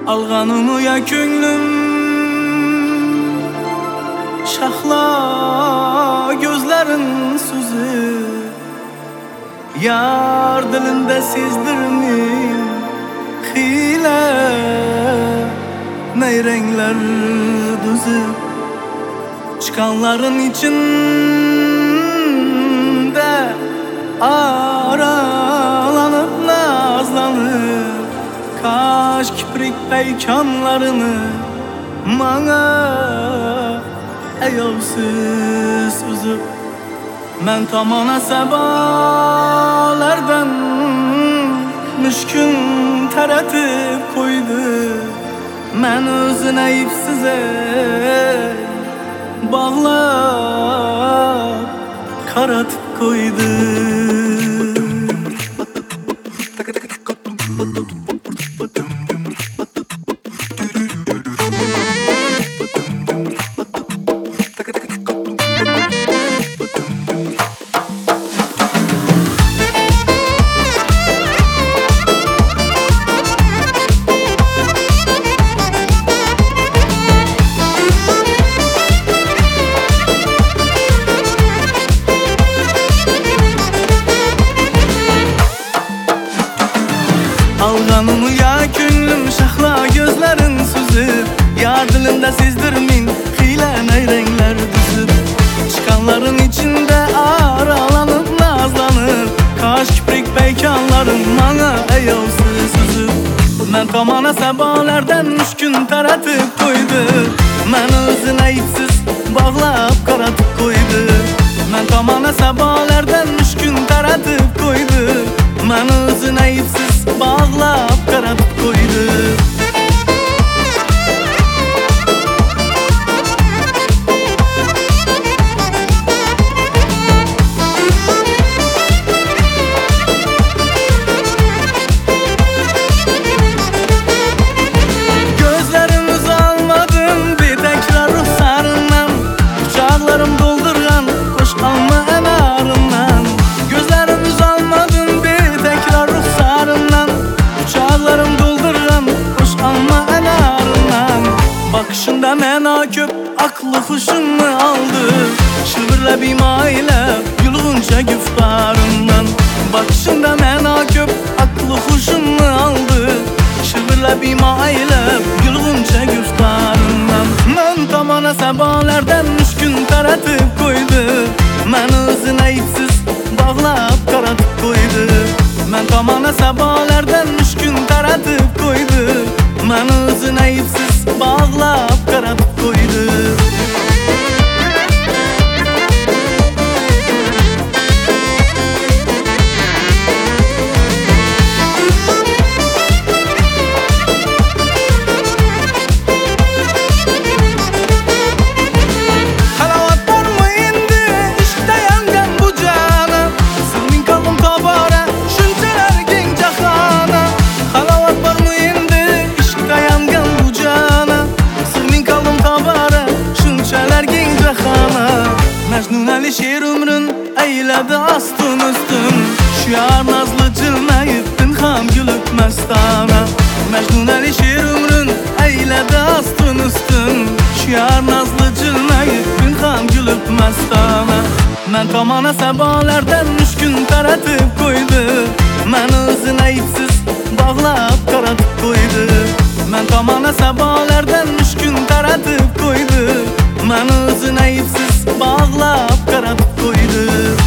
Alğanımı ya könlüm şahla gözlerin sözü Yar dilinde sezdirmeyim hile Neyrengler düzü Çıkanların içinde aralanıp nazlanıp Kaş kiprik peykanlarını Bana ayovsiz üzüp Men tamana sebalardan Müşkün taratip koydu Men özüne ipsize Bağlap karatıp koydu Alğanımı ya könlüm şahla gözlerin sözü Yar dilimde sezdirmin hile neyrengler düzüp Çıkanların içinde aralanıp nazlanıp Kaş kiprik peykanların bana ayovsiz üzüp Men tamana sebalerden müşkün taratip koydu Men özüne ipsiz bağlap karatıp koydu Men tamana sebalerden müşkün taratip koydu Men özüne ipsiz bağlap karatıp koydu Gözlerimiz almadım bir tekrar ruhsarından Uçaklarım doldurgan koş alma enarından Gözlerimiz almadım bir tekrar ruhsarından Uçaklarım doldurgan koş alma enarından Bakışında mena köp aklı huşumu aldı Şıvırla bir maile yulğunca güftarından Bakışında mena köp aklı huşumu aldı Şıvırla bir maile yulğunca güftarından Men tamana sebalerden müşkün taratıp koydu Men özüne ipsiz bağlap karatıp koydu Men tamana sebalerden müşkün taratıp koydu Men özüne ipsiz bağlap karatıp koydu Mecnun şiir ömrün eyledi astın üstün Şu yar nazlı cilmeyip pinham gülüp mestana Mecnun şiir ömrün eyledi astın üstün Şu yar nazlı cilmeyip pinham gülüp mestana Men tamana sebalerden müşkün taratıp koydu Men özüne ipsiz bağlap karatıp koydu Men tamana sebalerden müşkün taratıp koydu Men özüne ipsiz bağlap karatıp koydu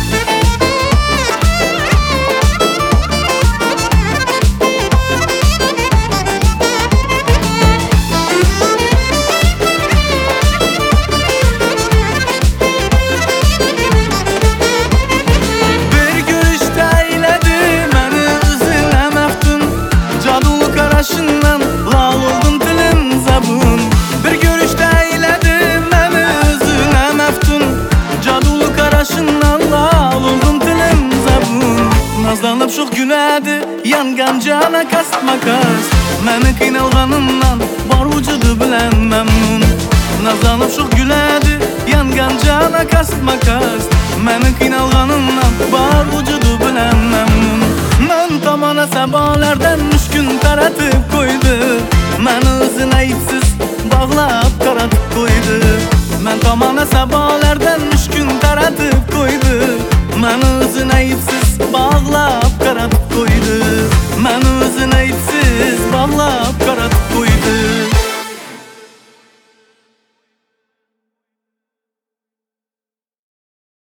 Bir görüşte eyledi meni üzüle meftun Cadulu karaşından lal oldum dilim zabun Bir görüşte eyledi meni üzüle meftun Cadulu karaşından lal oldum dilim zabun Nazlanıp şuq günədi yangan cana kastma kast Məni qiynalğanımdan var vücudu bilən məmnun Nazlanıp şuq günədi yangan cana kastma kast Məni qiynalğanımdan var vücudu bilən məmnun Mən tamana səbalərdən müşkün taratıp koydu Məni Men tomona sabolardan mushkun taratib